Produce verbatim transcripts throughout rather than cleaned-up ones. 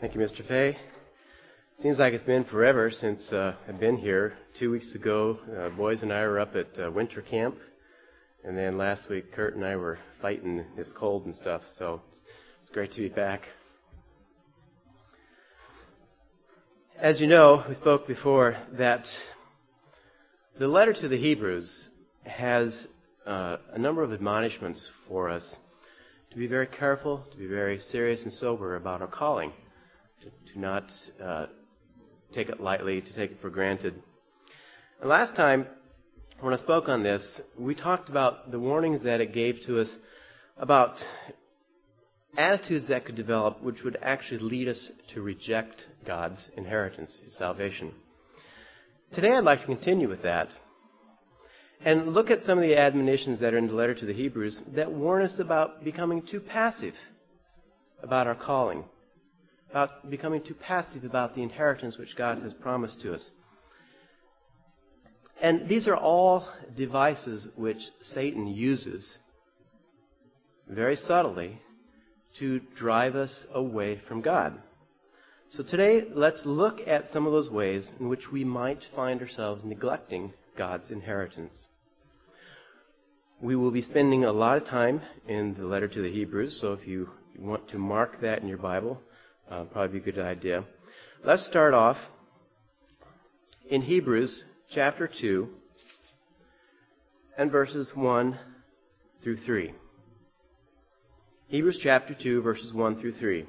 Thank you, Mister Fay. Seems like it's been forever since uh, I've been here. Two weeks ago, uh, boys and I were up at uh, winter camp, and then last week, Kurt and I were fighting this cold and stuff, so it's great to be back. As you know, we spoke before that the letter to the Hebrews has uh, a number of admonishments for us to be very careful, to be very serious and sober about our calling, to, to not uh, take it lightly, to take it for granted. And last time, when I spoke on this, we talked about the warnings that it gave to us about attitudes that could develop which would actually lead us to reject God's inheritance, His salvation. Today I'd like to continue with that and look at some of the admonitions that are in the letter to the Hebrews that warn us about becoming too passive about our calling, about becoming too passive about the inheritance which God has promised to us. And these are all devices which Satan uses very subtly to drive us away from God. So today, let's look at some of those ways in which we might find ourselves neglecting God's inheritance. We will be spending a lot of time in the letter to the Hebrews, so if you want to mark that in your Bible, uh, probably be a good idea. Let's start off in Hebrews chapter two and verses one through three. Hebrews chapter two, verses one through three.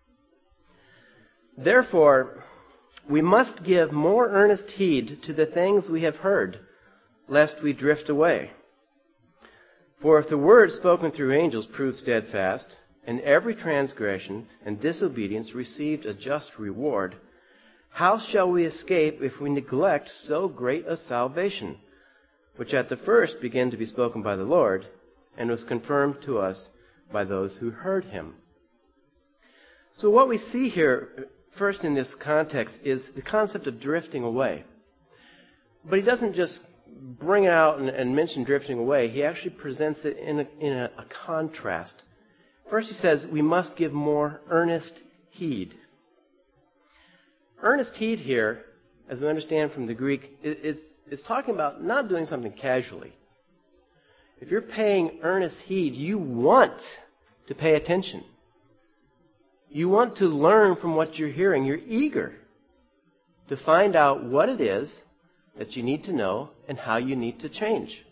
Therefore, we must give more earnest heed to the things we have heard, lest we drift away. For if the word spoken through angels proved steadfast, and every transgression and disobedience received a just reward, how shall we escape if we neglect so great a salvation, which at the first began to be spoken by the Lord, and was confirmed to us by those who heard him? So what we see here, first in this context, is the concept of drifting away. But he doesn't just bring it out and, and mention drifting away. He actually presents it in, a, in a, a contrast. First he says, we must give more earnest heed. Earnest heed here, as we understand from the Greek, is, is talking about not doing something casually. If you're paying earnest heed, you want to pay attention. You want to learn from what you're hearing. You're eager to find out what it is that you need to know and how you need to change.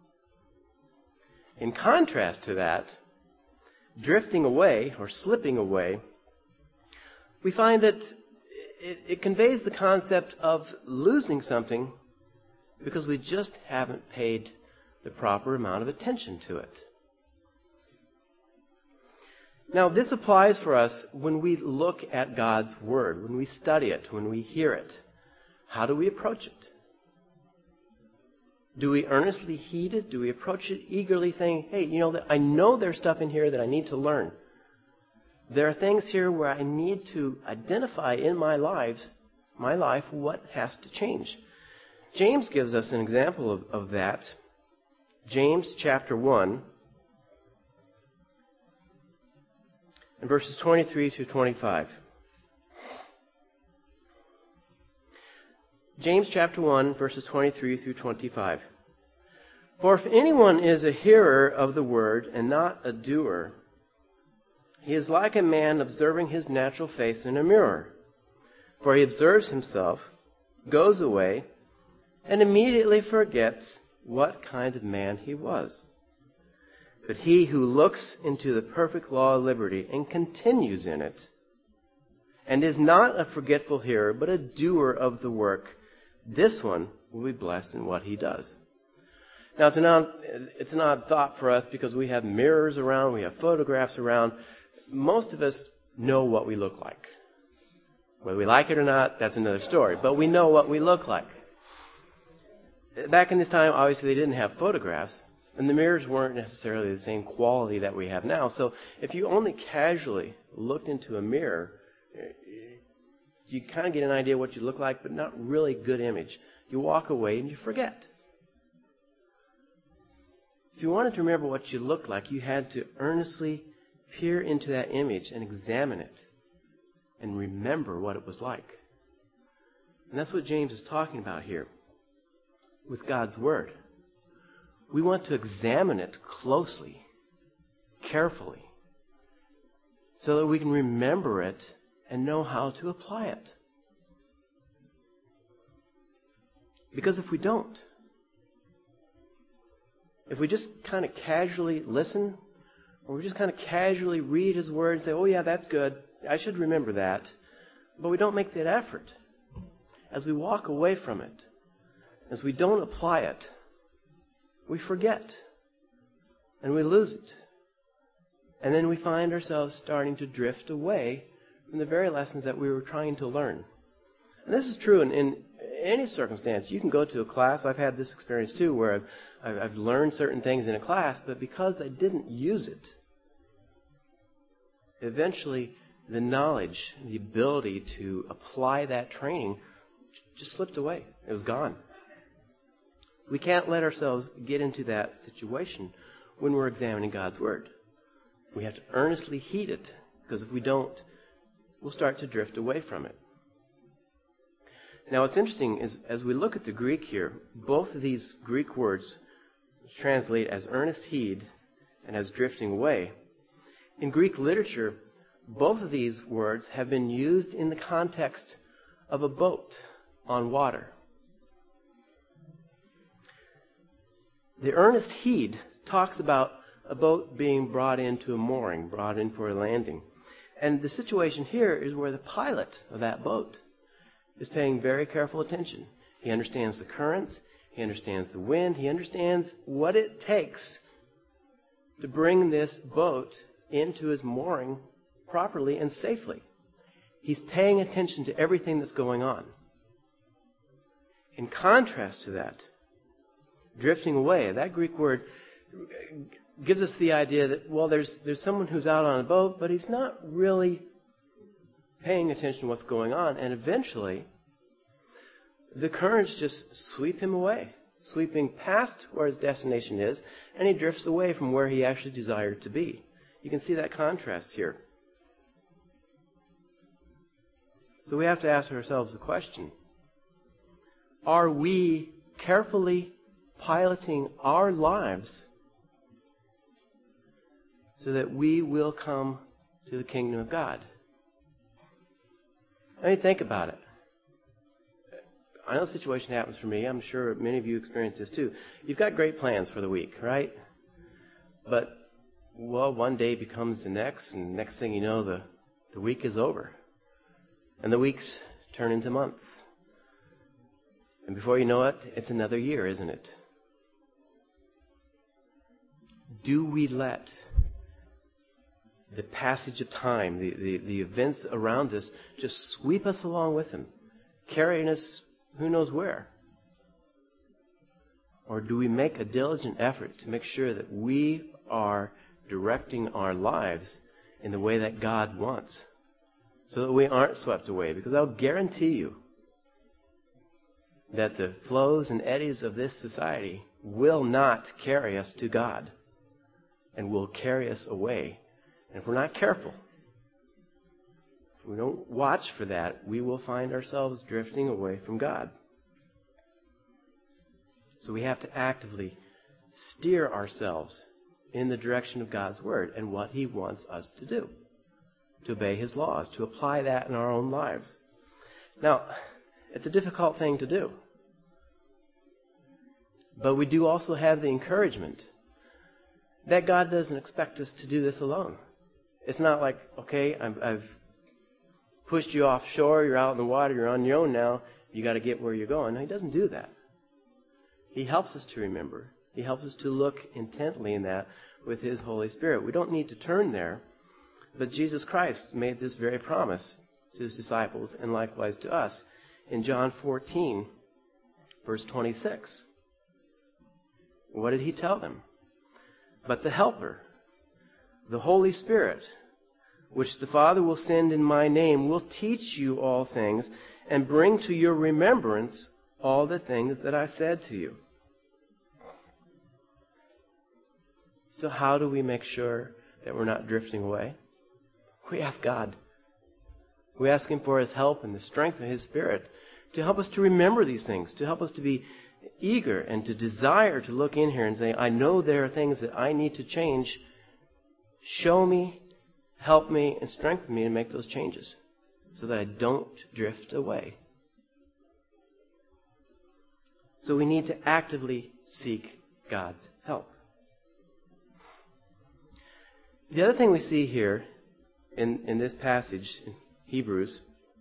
In contrast to that, drifting away or slipping away, we find that it, it conveys the concept of losing something because we just haven't paid the proper amount of attention to it. Now, this applies for us when we look at God's Word, when we study it, when we hear it. How do we approach it? Do we earnestly heed it? Do we approach it eagerly saying, hey, you know, I know there's stuff in here that I need to learn. There are things here where I need to identify in my life, my life, what has to change. James gives us an example of, of that. James chapter one, and verses twenty-three to twenty-five. James chapter one, verses twenty-three through twenty-five. For if anyone is a hearer of the word and not a doer, he is like a man observing his natural face in a mirror. For he observes himself, goes away, and immediately forgets what kind of man he was. But he who looks into the perfect law of liberty and continues in it, and is not a forgetful hearer, but a doer of the work, this one will be blessed in what he does. Now, it's an odd, it's an odd thought for us because we have mirrors around, we have photographs around. Most of us know what we look like. Whether we like it or not, that's another story. But we know what we look like. Back in this time, obviously, they didn't have photographs, and the mirrors weren't necessarily the same quality that we have now. So if you only casually looked into a mirror, you kind of get an idea of what you look like, but not really good image. You walk away and you forget. If you wanted to remember what you looked like, you had to earnestly peer into that image and examine it. and remember what it was like. And that's what James is talking about here with God's Word. We want to examine it closely, carefully, so that we can remember it and know how to apply it. Because if we don't, if we just kind of casually listen, or we just kind of casually read His Word and say, oh yeah, that's good, I should remember that, but we don't make that effort, as we walk away from it, as we don't apply it, we forget, and we lose it. And then we find ourselves starting to drift away from the very lessons that we were trying to learn. And this is true in, in any circumstance. You can go to a class. I've had this experience too, where I've, I've, I've learned certain things in a class, but because I didn't use it, eventually the knowledge, the ability to apply that training just slipped away. It was gone. We can't let ourselves get into that situation when we're examining God's Word. We have to earnestly heed it, because if we don't, we'll start to drift away from it. Now, what's interesting is, as we look at the Greek here, both of these Greek words translate as earnest heed and as drifting away. In Greek literature, both of these words have been used in the context of a boat on water. The earnest heed talks about a boat being brought into a mooring, brought in for a landing. And the situation here is where the pilot of that boat is paying very careful attention. He understands the currents, he understands the wind, he understands what it takes to bring this boat into its mooring properly and safely. He's paying attention to everything that's going on. In contrast to that, drifting away, that Greek word gives us the idea that, well, there's there's someone who's out on a boat, but he's not really paying attention to what's going on, and eventually the currents just sweep him away, sweeping past where his destination is, and he drifts away from where he actually desired to be. You can see that contrast here. So we have to ask ourselves the question, are we carefully piloting our lives so that we will come to the kingdom of God? I mean, think about it. I know the situation happens for me. I'm sure many of you experience this too. You've got great plans for the week, right? But, well, one day becomes the next, and next thing you know, the, the week is over. And the weeks turn into months. And before you know it, it's another year, isn't it? Do we let the passage of time, the, the, the events around us, just sweep us along with them, carrying us who knows where? Or do we make a diligent effort to make sure that we are directing our lives in the way that God wants, so that we aren't swept away? Because I'll guarantee you that the flows and eddies of this society will not carry us to God and will carry us away. And if we're not careful, if we don't watch for that, we will find ourselves drifting away from God. So we have to actively steer ourselves in the direction of God's Word and what He wants us to do, to obey His laws, to apply that in our own lives. Now, it's a difficult thing to do. But we do also have the encouragement that God doesn't expect us to do this alone. It's not like, okay, I've, I've pushed you offshore, you're out in the water, you're on your own now, you got to get where you're going. No, He doesn't do that. He helps us to remember. He helps us to look intently in that with His Holy Spirit. We don't need to turn there, but Jesus Christ made this very promise to His disciples and likewise to us in John fourteen, verse twenty-six. What did He tell them? But the Helper, the Holy Spirit, which the Father will send in my name, will teach you all things and bring to your remembrance all the things that I said to you. So how do we make sure that we're not drifting away? We ask God. We ask Him for His help and the strength of His Spirit to help us to remember these things, to help us to be eager and to desire to look in here and say, I know there are things that I need to change. Show me, help me, and strengthen me to make those changes so that I don't drift away. So we need to actively seek God's help. The other thing we see here in, in this passage, in Hebrews,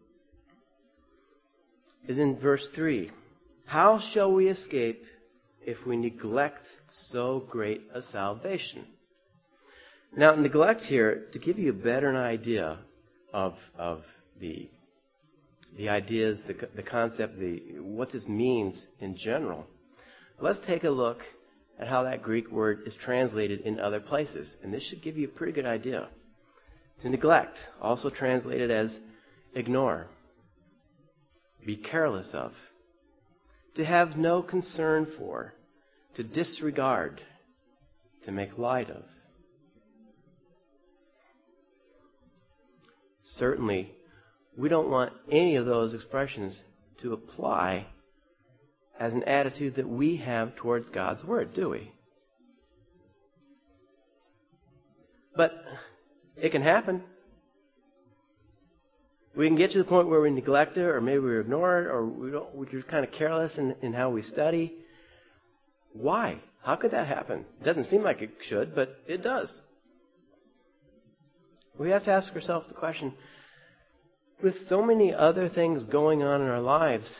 is in verse three. How shall we escape if we neglect so great a salvation? Now, neglect here, to give you a better idea of, of the, the ideas, the, the concept, the, what this means in general, let's take a look at how that Greek word is translated in other places. And this should give you a pretty good idea. To neglect, also translated as ignore, be careless of, to have no concern for, to disregard, to make light of. Certainly, we don't want any of those expressions to apply as an attitude that we have towards God's Word, do we? But it can happen. We can get to the point where we neglect it, or maybe we ignore it, or we don't, we're just kind of careless in, in how we study. Why? How could that happen? It doesn't seem like it should, but it does. We have to ask ourselves the question, with so many other things going on in our lives,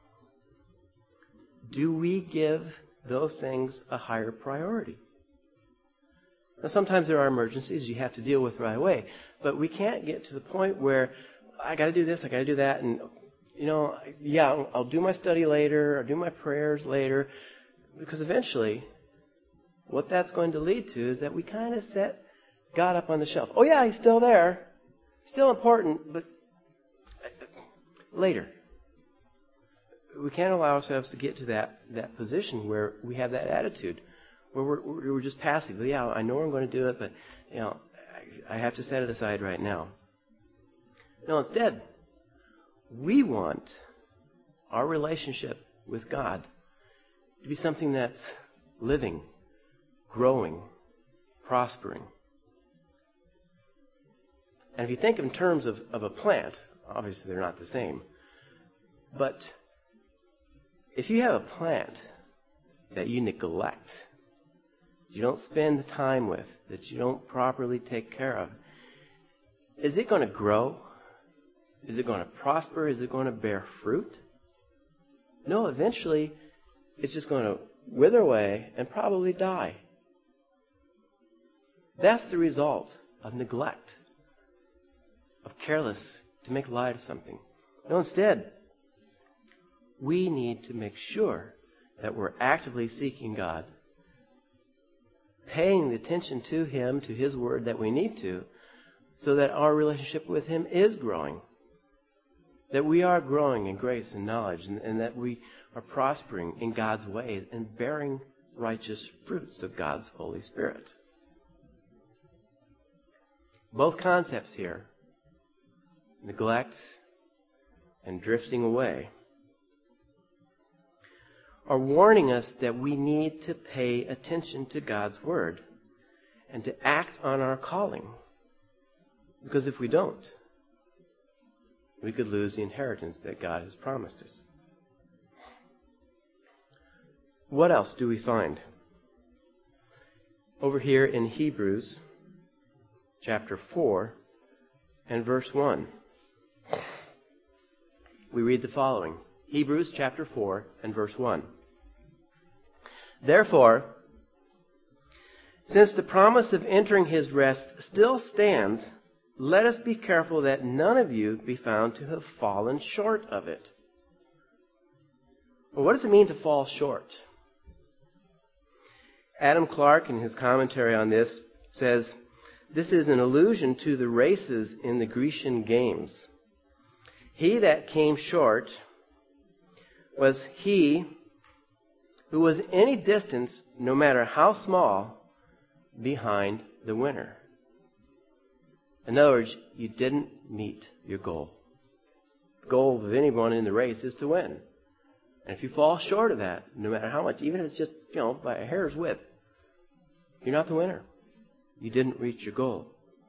do we give those things a higher priority? Now, sometimes there are emergencies you have to deal with right away, but we can't get to the point where I got to do this, I got to do that, and you know, yeah, I'll, I'll do my study later, I'll do my prayers later, because eventually, what that's going to lead to is that we kind of set God up on the shelf. Oh yeah, He's still there, still important, but later. We can't allow ourselves to get to that, that position where we have that attitude, where we're, we're just passive. Yeah, I know I'm going to do it, but you know, I, I have to set it aside right now. No, instead, we want our relationship with God to be something that's living, growing, prospering. And if you think in terms of, of a plant, obviously they're not the same, but if you have a plant that you neglect, that you don't spend time with, that you don't properly take care of, is it going to grow? Is it going to prosper? Is it going to bear fruit? No, eventually it's just going to wither away and probably die. That's the result of neglect, of careless to make light of something. No, instead, we need to make sure that we're actively seeking God, paying the attention to Him, to His Word that we need to, so that our relationship with Him is growing, that we are growing in grace and knowledge, and, and that we are prospering in God's ways and bearing righteous fruits of God's Holy Spirit. Both concepts here, neglect and drifting away, are warning us that we need to pay attention to God's Word and to act on our calling. Because if we don't, we could lose the inheritance that God has promised us. What else do we find? Over here in Hebrews chapter four and verse one, we read the following. Hebrews chapter four and verse one. Therefore, since the promise of entering His rest still stands, let us be careful that none of you be found to have fallen short of it. Well, what does it mean to fall short? Adam Clarke, in his commentary on this, says, this is an allusion to the races in the Grecian games. He that came short was he who was any distance, no matter how small, behind the winner. In other words, you didn't meet your goal. goal of anyone in the race is to win. And if you fall short of that, no matter how much, even if it's just, you know, by a hair's width, you're not the winner. You didn't reach your goal.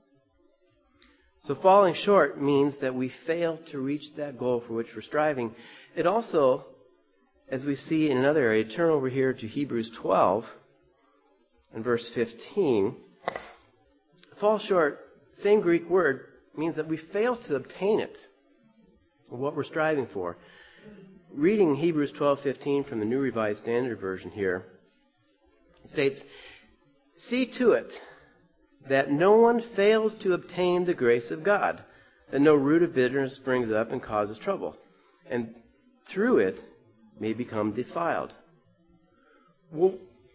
So falling short means that we fail to reach that goal for which we're striving. It also, as we see in another area, turn over here to Hebrews twelve and verse fifteen. Fall short, same Greek word, means that we fail to obtain it, what we're striving for. Reading Hebrews twelve fifteen from the New Revised Standard Version here, it states, "See to it that no one fails to obtain the grace of God, that no root of bitterness springs up and causes trouble, and through it may become defiled." Well,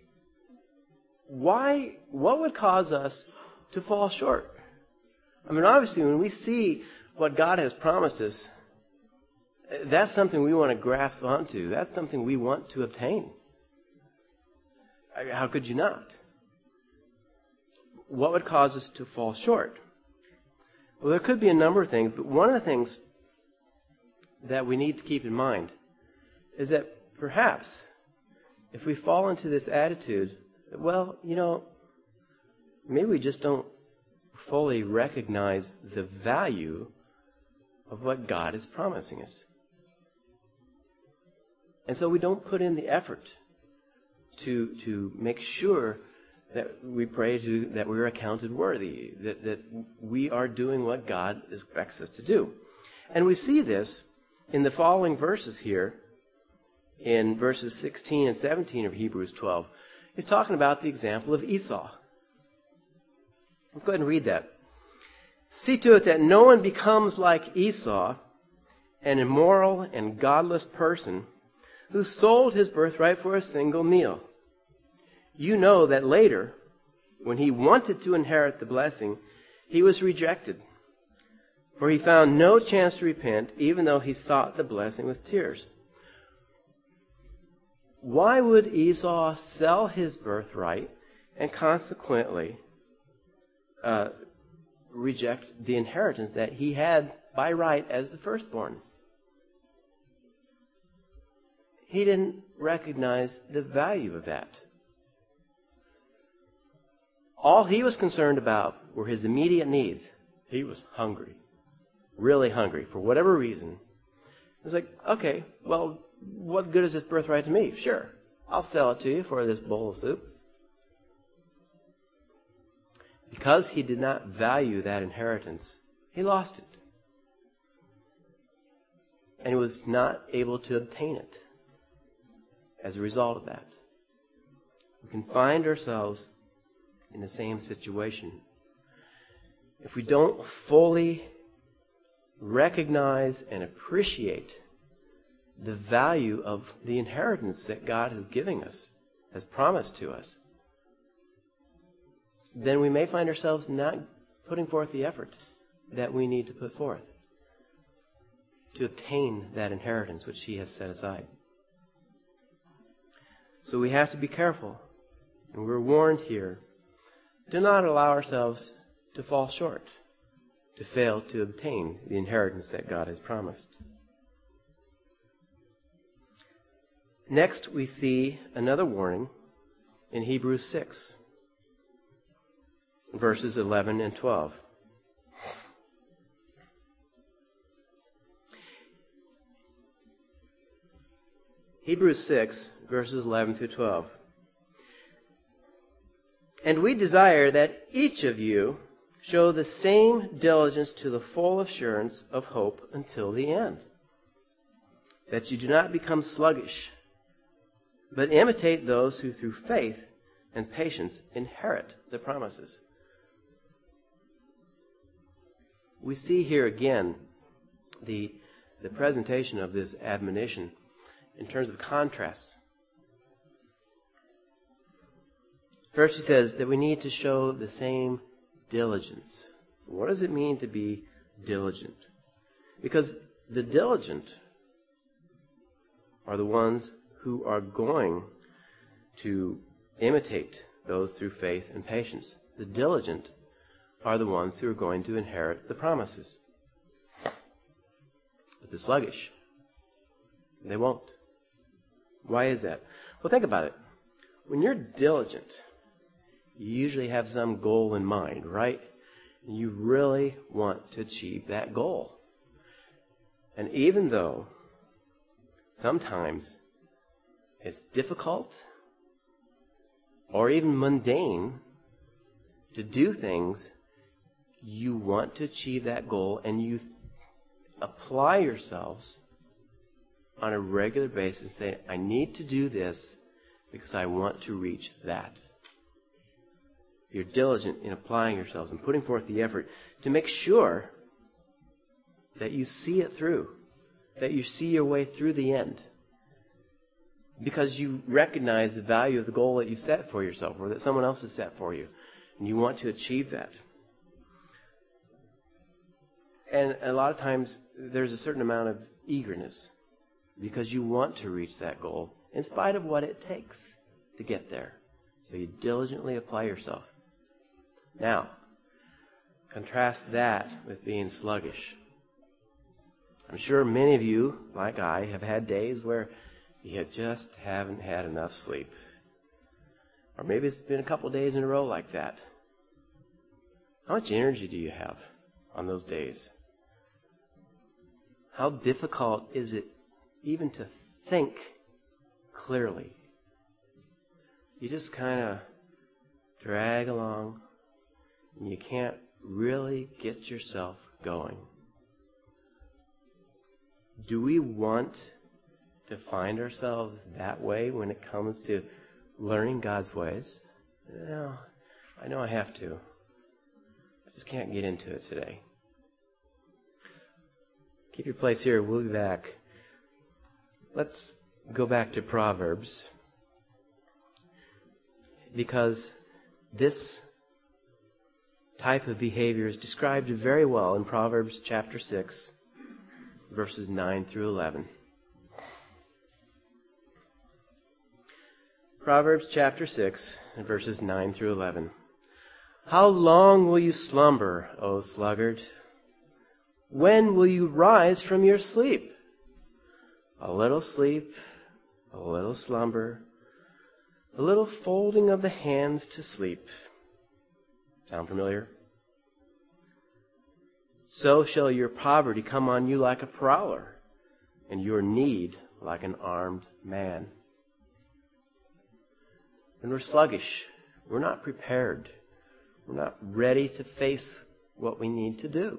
why, what would cause us to fall short? I mean, obviously, when we see what God has promised us, that's something we want to grasp onto. That's something we want to obtain. How could you not? What would cause us to fall short? Well, there could be a number of things, but one of the things that we need to keep in mind is that perhaps if we fall into this attitude, that, well, you know, maybe we just don't fully recognize the value of what God is promising us. And so we don't put in the effort to to make sure that we pray to, that we're accounted worthy, that, that we are doing what God expects us to do. And we see this in the following verses here, in verses sixteen and seventeen of Hebrews twelve. He's talking about the example of Esau. Let's go ahead and read that. "See to it that no one becomes like Esau, an immoral and godless person, who sold his birthright for a single meal. You know that later, when he wanted to inherit the blessing, he was rejected, for he found no chance to repent, even though he sought the blessing with tears." Why would Esau sell his birthright and consequently uh, reject the inheritance that he had by right as the firstborn? He didn't recognize the value of that. All he was concerned about were his immediate needs. He was hungry, really hungry, for whatever reason. It's like, okay, well, what good is this birthright to me? Sure, I'll sell it to you for this bowl of soup. Because he did not value that inheritance, he lost it. And he was not able to obtain it as a result of that. We can find ourselves in the same situation. If we don't fully recognize and appreciate the value of the inheritance that God has given us, has promised to us, then we may find ourselves not putting forth the effort that we need to put forth to obtain that inheritance which He has set aside. So we have to be careful, and we're warned here, do not allow ourselves to fall short, to fail to obtain the inheritance that God has promised. Next, we see another warning in Hebrews six, verses eleven and twelve. Hebrews six, verses eleven through twelve. "And we desire that each of you show the same diligence to the full assurance of hope until the end, that you do not become sluggish, but imitate those who through faith and patience inherit the promises." We see here again the, the presentation of this admonition in terms of contrasts. First, he says that we need to show the same diligence. What does it mean to be diligent? Because the diligent are the ones who are going to imitate those through faith and patience. The diligent are the ones who are going to inherit the promises. But the sluggish. They won't. Why is that? Well, think about it. When you're diligent, you usually have some goal in mind, right? And you really want to achieve that goal. And even though sometimes it's difficult or even mundane to do things, you want to achieve that goal, and you th- apply yourselves on a regular basis and say, I need to do this because I want to reach that. You're diligent in applying yourselves and putting forth the effort to make sure that you see it through, that you see your way through the end, because you recognize the value of the goal that you've set for yourself or that someone else has set for you, and you want to achieve that. And a lot of times there's a certain amount of eagerness because you want to reach that goal in spite of what it takes to get there. So you diligently apply yourself. Now, contrast that with being sluggish. I'm sure many of you, like I, have had days where you just haven't had enough sleep. Or maybe it's been a couple days in a row like that. How much energy do you have on those days? How difficult is it even to think clearly? You just kind of drag along, and you can't really get yourself going. Do we want to find ourselves that way when it comes to learning God's ways? No, I know I have to. I just can't get into it today. Keep your place here. We'll be back. Let's go back to Proverbs, because this type of behavior is described very well in Proverbs chapter six, verses nine through eleven. Proverbs chapter six, verses nine through eleven. How long will you slumber, O sluggard? When will you rise from your sleep? A little sleep, a little slumber, a little folding of the hands to sleep. Sound familiar? So shall your poverty come on you like a prowler, and your need like an armed man. When we're sluggish, we're not prepared. We're not ready to face what we need to do.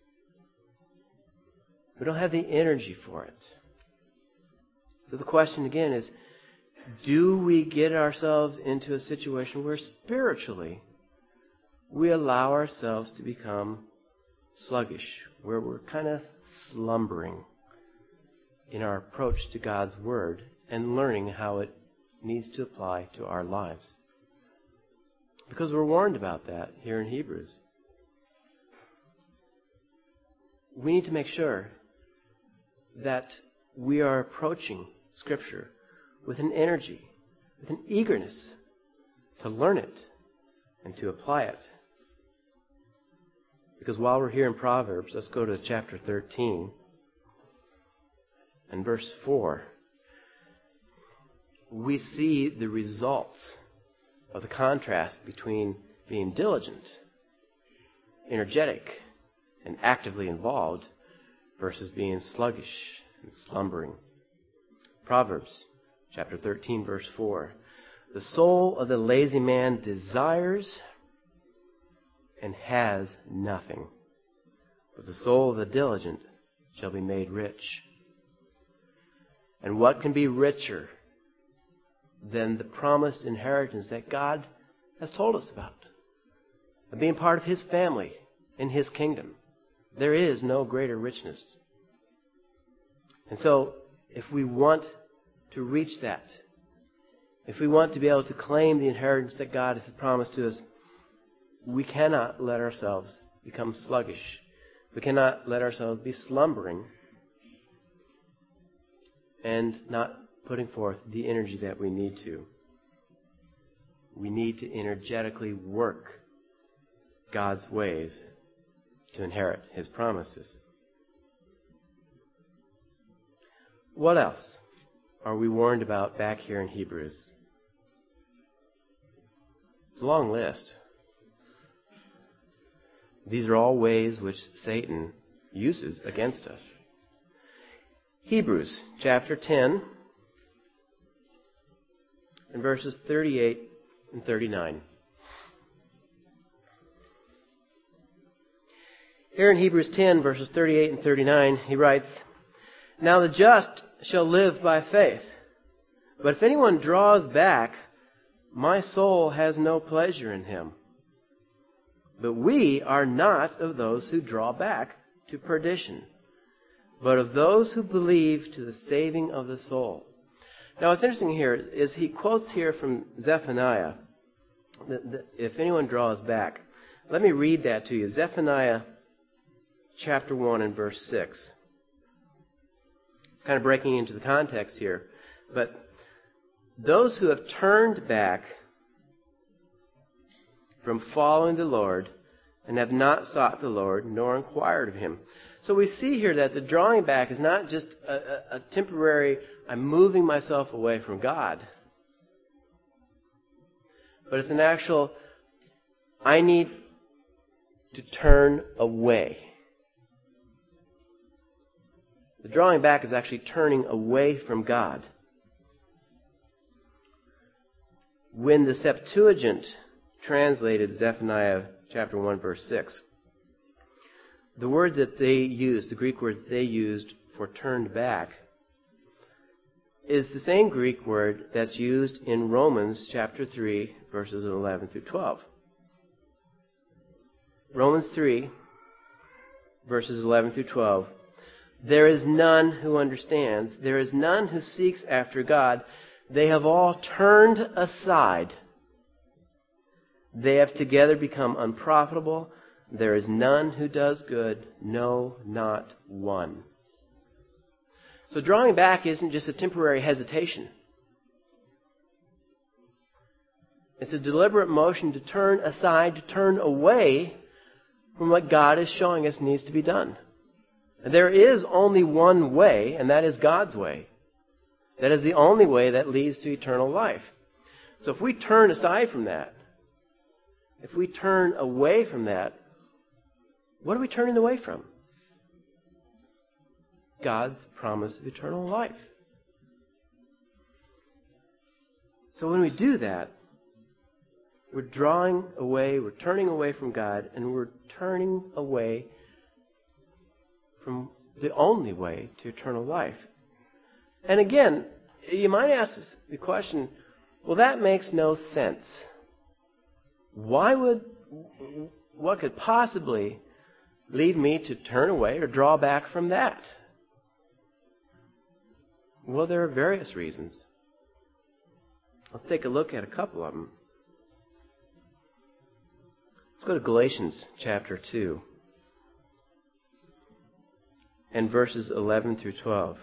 We don't have the energy for it. So the question again is, do we get ourselves into a situation where spiritually we allow ourselves to become sluggish, where we're kind of slumbering in our approach to God's Word and learning how it needs to apply to our lives? Because we're warned about that here in Hebrews. We need to make sure that we are approaching Scripture with an energy, with an eagerness to learn it and to apply it. Because while we're here in Proverbs, let's go to chapter thirteen and verse four. We see the results of the contrast between being diligent, energetic, and actively involved versus being sluggish and slumbering. Proverbs chapter thirteen, verse four. The soul of the lazy man desires and has nothing, but the soul of the diligent shall be made rich. And what can be richer than the promised inheritance that God has told us about? And being part of His family in His kingdom. There is no greater richness. And so, if we want to reach that, if we want to be able to claim the inheritance that God has promised to us, we cannot let ourselves become sluggish. We cannot let ourselves be slumbering and not putting forth the energy that we need to. We need to energetically work God's ways to inherit His promises. What else are we warned about back here in Hebrews? It's a long list. These are all ways which Satan uses against us. Hebrews chapter ten and verses thirty-eight and thirty-nine. Here in Hebrews ten, verses thirty-eight and thirty-nine, he writes, "Now the just shall live by faith. But if anyone draws back, my soul has no pleasure in him. But we are not of those who draw back to perdition, but of those who believe to the saving of the soul." Now what's interesting here is he quotes here from Zephaniah, that, that if anyone draws back. Let me read that to you. Zephaniah chapter one and verse six. It's kind of breaking into the context here. But those who have turned back from following the Lord and have not sought the Lord nor inquired of him. So we see here that the drawing back is not just a, a, a temporary, I'm moving myself away from God. But it's an actual, I need to turn away. The drawing back is actually turning away from God. When the Septuagint translated Zephaniah chapter one, verse six, the word that they used, the Greek word that they used for turned back, is the same Greek word that's used in Romans chapter three, verses eleven through twelve. Romans three, verses eleven through twelve. "There is none who understands. There is none who seeks after God. They have all turned aside. They have together become unprofitable. There is none who does good, no, not one." So drawing back isn't just a temporary hesitation. It's a deliberate motion to turn aside, to turn away from what God is showing us needs to be done. And there is only one way, and that is God's way. That is the only way that leads to eternal life. So if we turn aside from that, if we turn away from that, what are we turning away from? God's promise of eternal life. So when we do that, we're drawing away, we're turning away from God, and we're turning away from the only way to eternal life. And again, you might ask the question, well, that makes no sense. Why would, what could possibly lead me to turn away or draw back from that? Well, there are various reasons. Let's take a look at a couple of them. Let's go to Galatians chapter two and verses eleven through twelve.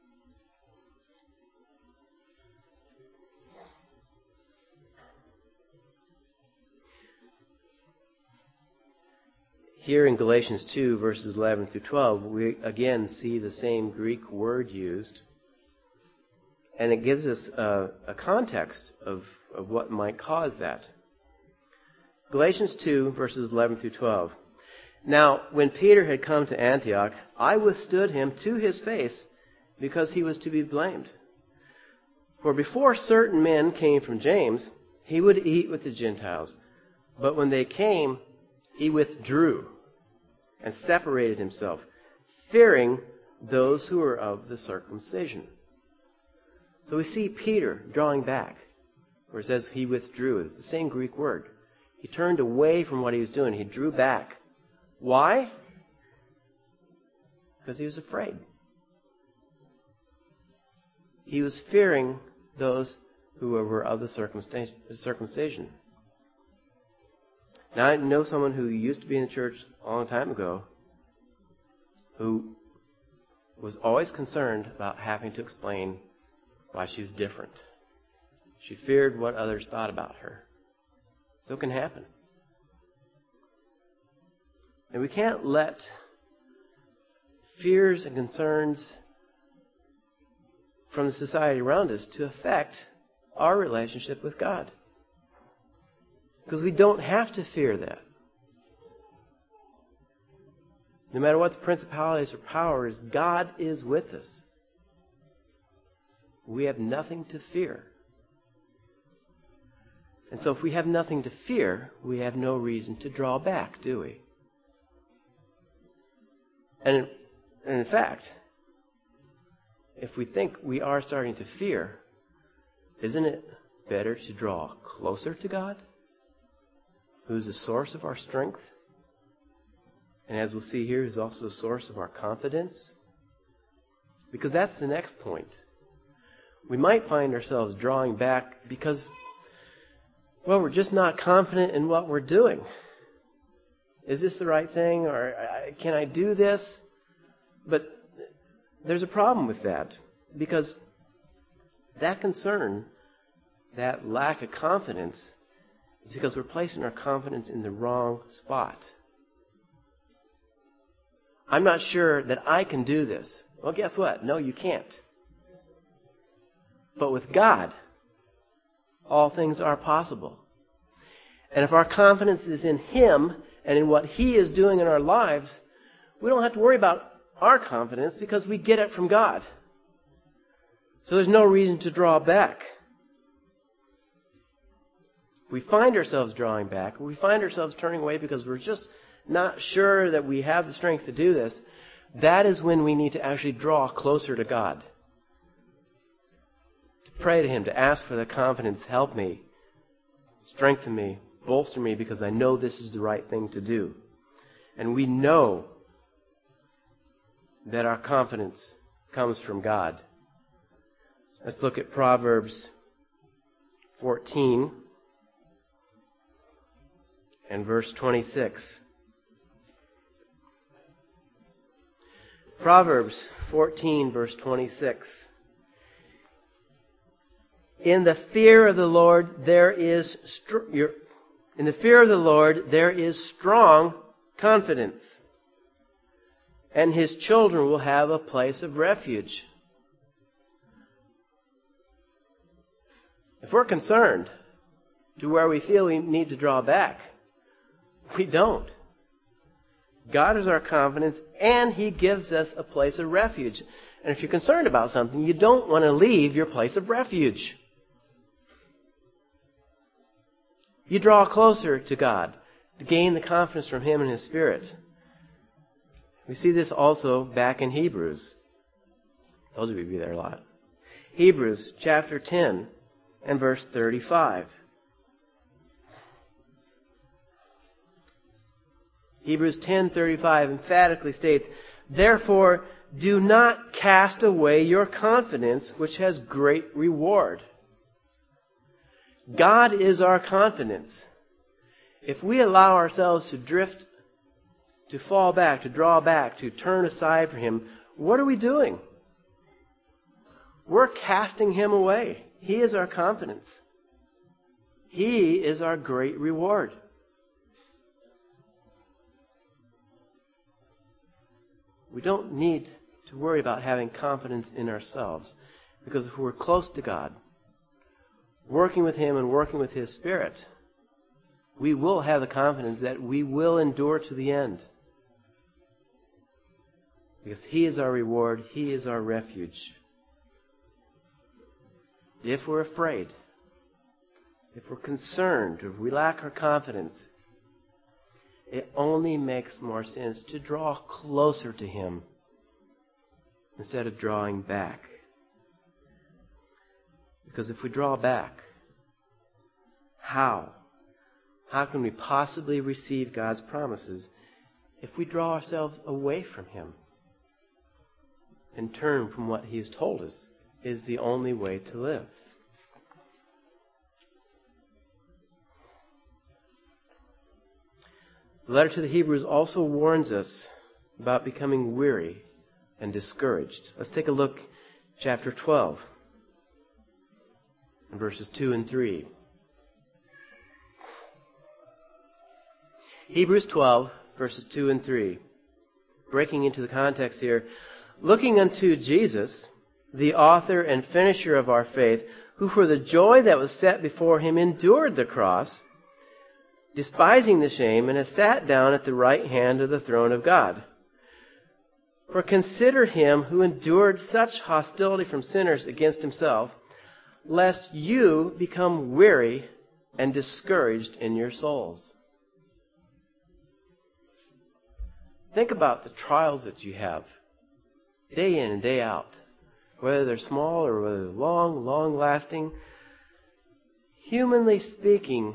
Here in Galatians two, verses eleven through twelve, we again see the same Greek word used. And it gives us a, a context of, of what might cause that. Galatians two, verses eleven through twelve. "Now, when Peter had come to Antioch, I withstood him to his face, because he was to be blamed. For before certain men came from James, he would eat with the Gentiles. But when they came, he withdrew and separated himself, fearing those who were of the circumcision." So we see Peter drawing back, where it says he withdrew. It's the same Greek word. He turned away from what he was doing. He drew back. Why? Because he was afraid. He was fearing those who were of the circumcision. Now, I know someone who used to be in the church a long time ago who was always concerned about having to explain why she's different. She feared what others thought about her. So it can happen. And we can't let fears and concerns from the society around us to affect our relationship with God. Because we don't have to fear that. No matter what the principalities or powers, God is with us. We have nothing to fear. And so if we have nothing to fear, we have no reason to draw back, do we? And in, and in fact, if we think we are starting to fear, isn't it better to draw closer to God, who's the source of our strength? And as we'll see here, is also the source of our confidence? Because that's the next point. We might find ourselves drawing back because, well, we're just not confident in what we're doing. Is this the right thing? Or can I do this? But there's a problem with that. Because that concern, that lack of confidence, is because we're placing our confidence in the wrong spot. I'm not sure that I can do this. Well, guess what? No, you can't. But with God, all things are possible. And if our confidence is in Him and in what He is doing in our lives, we don't have to worry about our confidence because we get it from God. So there's no reason to draw back. We find ourselves drawing back. We find ourselves turning away because we're just not sure that we have the strength to do this. That is when we need to actually draw closer to God. To pray to Him, to ask for the confidence, help me, strengthen me, bolster me, because I know this is the right thing to do. And we know that our confidence comes from God. Let's look at Proverbs fourteen and verse twenty-six. Proverbs fourteen, verse twenty-six. In the fear of the Lord there is str- in the fear of the Lord there is strong confidence, and His children will have a place of refuge. If we're concerned to where we feel we need to draw back, we don't. God is our confidence, and He gives us a place of refuge. And if you're concerned about something, you don't want to leave your place of refuge. You draw closer to God to gain the confidence from Him and His Spirit. We see this also back in Hebrews. I told you we'd be there a lot. Hebrews chapter ten and verse thirty-five. Hebrews ten thirty-five emphatically states, "Therefore, do not cast away your confidence, which has great reward." God is our confidence. If we allow ourselves to drift, to fall back, to draw back, to turn aside from Him, what are we doing? We're casting Him away. He is our confidence. He is our great reward. We don't need to worry about having confidence in ourselves, because if we're close to God, working with Him and working with His Spirit, we will have the confidence that we will endure to the end. Because He is our reward, He is our refuge. If we're afraid, if we're concerned, if we lack our confidence, it only makes more sense to draw closer to Him instead of drawing back. Because if we draw back, how? How can we possibly receive God's promises if we draw ourselves away from Him and turn from what He has told us is the only way to live? The letter to the Hebrews also warns us about becoming weary and discouraged. Let's take a look at chapter twelve, verses two and three. Hebrews twelve, verses two and three. Breaking into the context here, looking unto Jesus, the author and finisher of our faith, who for the joy that was set before him endured the cross, despising the shame, and has sat down at the right hand of the throne of God. For consider him who endured such hostility from sinners against himself, lest you become weary and discouraged in your souls. Think about the trials that you have, day in and day out, whether they're small or whether they're long, long-lasting. Humanly speaking,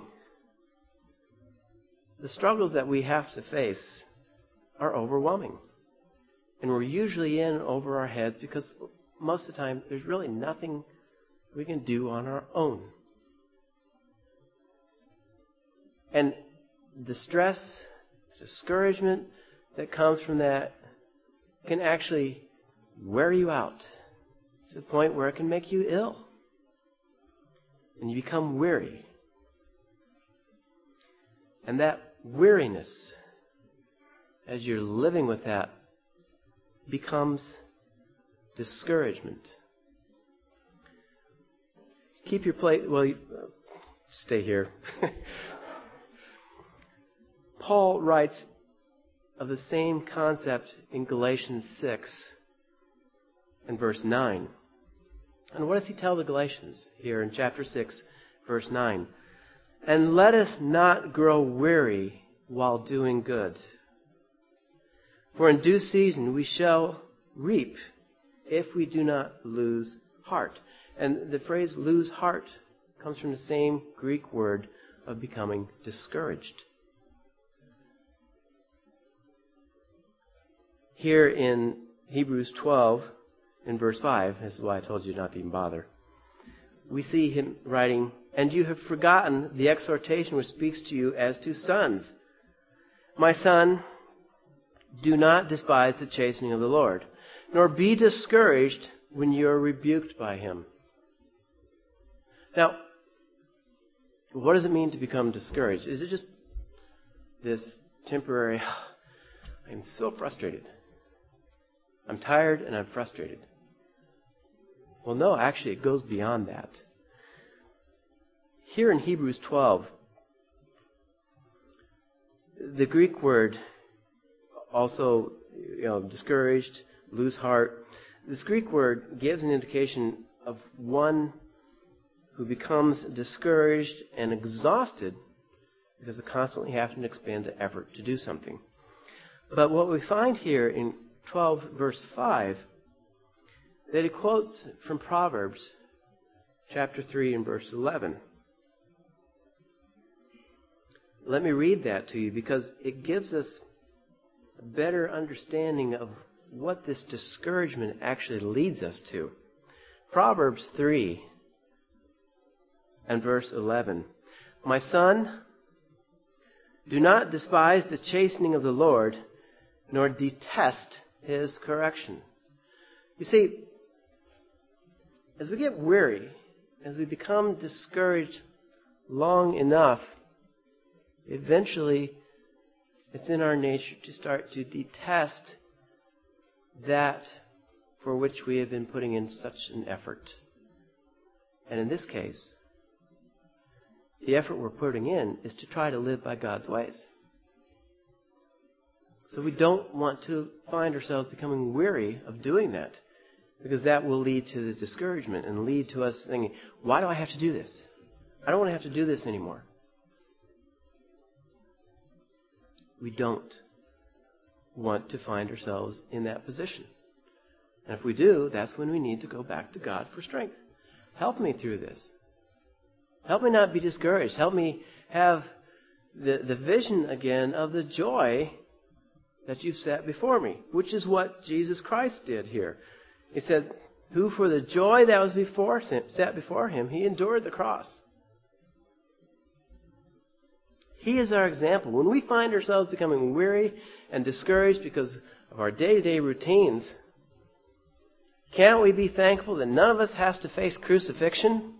the struggles that we have to face are overwhelming. And we're usually in over our heads because most of the time there's really nothing we can do on our own. And the stress, discouragement that comes from that can actually wear you out to the point where it can make you ill. And you become weary. And that weariness, as you're living with that, becomes discouragement. Keep your plate, well, you, uh, stay here. Paul writes of the same concept in Galatians six and verse nine. And what does he tell the Galatians here in chapter six, verse nine? And let us not grow weary while doing good. For in due season we shall reap if we do not lose heart. And the phrase lose heart comes from the same Greek word of becoming discouraged. Here in Hebrews twelve, in verse five, this is why I told you not to even bother, we see him writing, and you have forgotten the exhortation which speaks to you as to sons. My son, do not despise the chastening of the Lord, nor be discouraged when you are rebuked by him. Now, what does it mean to become discouraged? Is it just this temporary, I'm so frustrated. I'm tired and I'm frustrated. Well, no, actually, it goes beyond that. Here in Hebrews twelve, the Greek word also, you know, discouraged, lose heart. This Greek word gives an indication of one who becomes discouraged and exhausted because of constantly having to expend the effort to do something. But what we find here in twelve verse five, that he quotes from Proverbs chapter three and verse eleven. Let me read that to you because it gives us a better understanding of what this discouragement actually leads us to. Proverbs three and verse eleven. My son, do not despise the chastening of the Lord, nor detest his correction. You see, as we get weary, as we become discouraged long enough, eventually it's in our nature to start to detest that for which we have been putting in such an effort. And in this case, the effort we're putting in is to try to live by God's ways. So we don't want to find ourselves becoming weary of doing that, because that will lead to the discouragement and lead to us thinking, why do I have to do this? I don't want to have to do this anymore. We don't want to find ourselves in that position. And if we do, that's when we need to go back to God for strength. Help me through this. Help me not be discouraged. Help me have the, the vision again of the joy that you've set before me, which is what Jesus Christ did here. He said, who for the joy that was before him, set before him, he endured the cross. He is our example. When we find ourselves becoming weary and discouraged because of our day-to-day routines, can't we be thankful that none of us has to face crucifixion?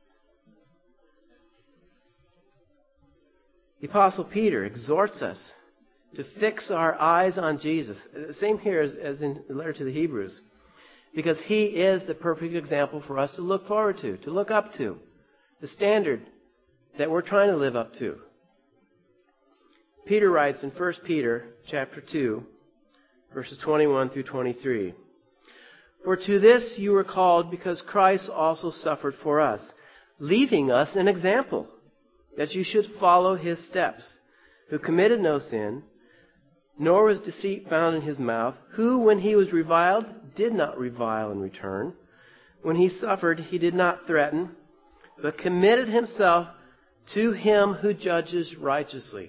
The Apostle Peter exhorts us to fix our eyes on Jesus. Same here as, as in the letter to the Hebrews. because he is the perfect example for us to look forward to, to look up to, the standard that we're trying to live up to. Peter writes in First Peter chapter two, verses twenty-one through twenty-three, "For to this you were called, because Christ also suffered for us, leaving us an example, that you should follow his steps, who committed no sin, nor was deceit found in his mouth, who, when he was reviled, did not revile in return. When he suffered, he did not threaten, but committed himself to him who judges righteously."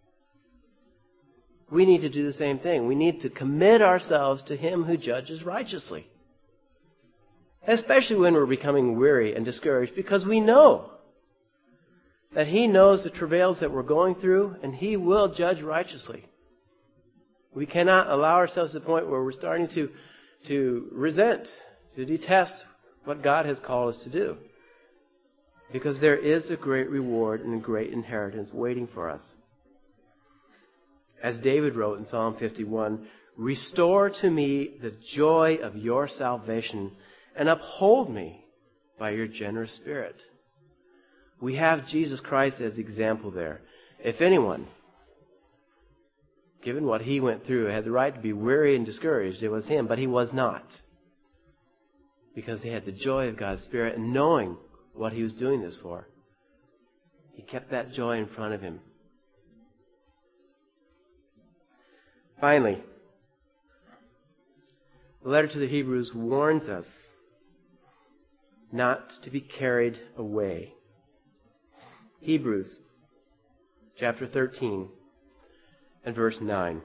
We need to do the same thing. We need to commit ourselves to him who judges righteously. Especially when we're becoming weary and discouraged, because we know that he knows the travails that we're going through, and he will judge righteously. We cannot allow ourselves to the point where we're starting to, to resent, to detest what God has called us to do. Because there is a great reward and a great inheritance waiting for us. As David wrote in Psalm fifty-one, "Restore to me the joy of your salvation, and uphold me by your generous spirit." We have Jesus Christ as example there. If anyone, given what he went through, had the right to be weary and discouraged, it was him, but he was not. Because he had the joy of God's Spirit, and knowing what he was doing this for, he kept that joy in front of him. Finally, the letter to the Hebrews warns us not to be carried away. Hebrews chapter thirteen and verse nine.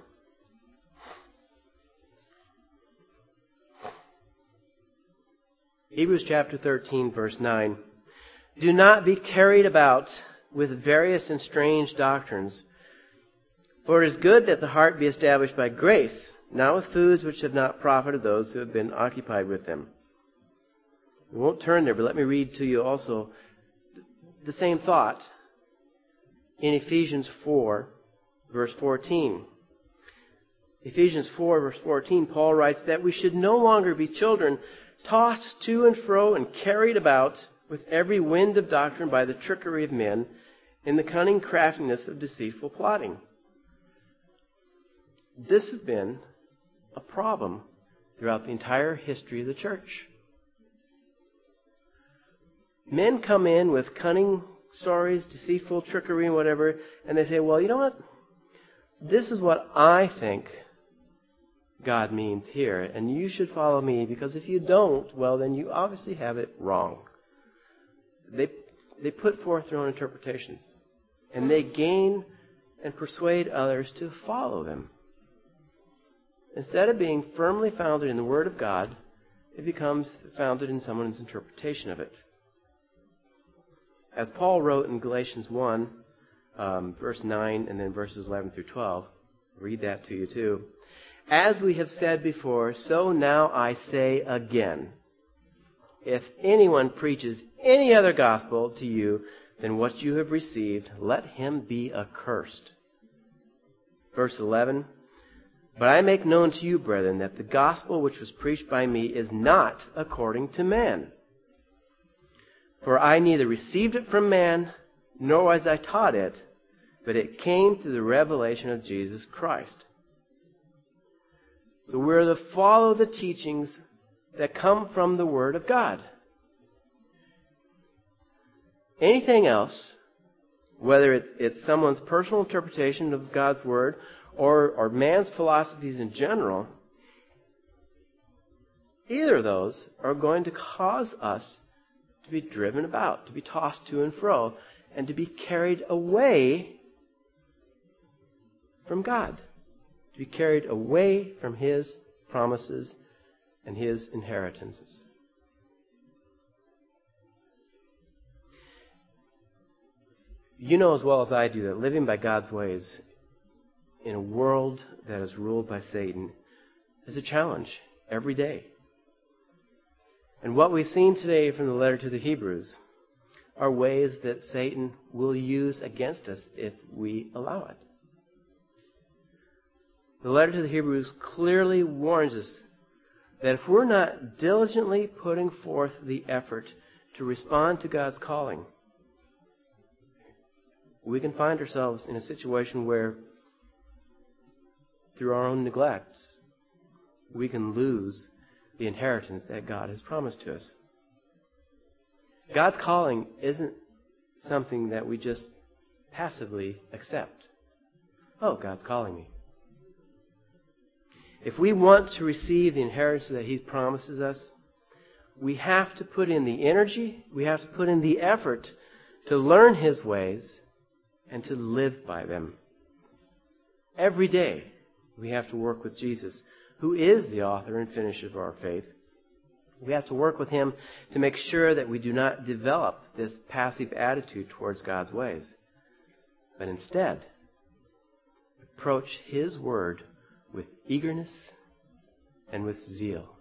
Hebrews chapter thirteen, verse nine. "Do not be carried about with various and strange doctrines, for it is good that the heart be established by grace, not with foods which have not profited those who have been occupied with them." We won't turn there, but let me read to you also the same thought in Ephesians four, verse fourteen. Ephesians four, verse fourteen, Paul writes that we should no longer be children, tossed to and fro and carried about with every wind of doctrine by the trickery of men, in the cunning craftiness of deceitful plotting. This has been a problem throughout the entire history of the church. Men come in with cunning stories, deceitful trickery and whatever, and they say, well, you know what? This is what I think God means here, and you should follow me, because if you don't, well, then you obviously have it wrong. They, they put forth their own interpretations, and they gain and persuade others to follow them. Instead of being firmly founded in the Word of God, it becomes founded in someone's interpretation of it. As Paul wrote in Galatians one, um, verse nine, and then verses eleven through twelve, read that to you too. "As we have said before, so now I say again, if anyone preaches any other gospel to you than what you have received, let him be accursed." Verse eleven, "But I make known to you, brethren, that the gospel which was preached by me is not according to man. For I neither received it from man, nor was I taught it, but it came through the revelation of Jesus Christ." So we're to follow the teachings that come from the Word of God. Anything else, whether it's someone's personal interpretation of God's Word or, or man's philosophies in general, either of those are going to cause us to be driven about, to be tossed to and fro, and to be carried away from God, to be carried away from His promises and His inheritances. You know as well as I do that living by God's ways in a world that is ruled by Satan is a challenge every day. And what we've seen today from the letter to the Hebrews are ways that Satan will use against us if we allow it. The letter to the Hebrews clearly warns us that if we're not diligently putting forth the effort to respond to God's calling, we can find ourselves in a situation where, through our own neglects, we can lose the inheritance that God has promised to us. God's calling isn't something that we just passively accept. Oh, God's calling me. If we want to receive the inheritance that He promises us, we have to put in the energy, we have to put in the effort to learn His ways and to live by them. Every day we have to work with Jesus, who is the author and finisher of our faith. We have to work with Him to make sure that we do not develop this passive attitude towards God's ways, but instead approach His Word with eagerness and with zeal.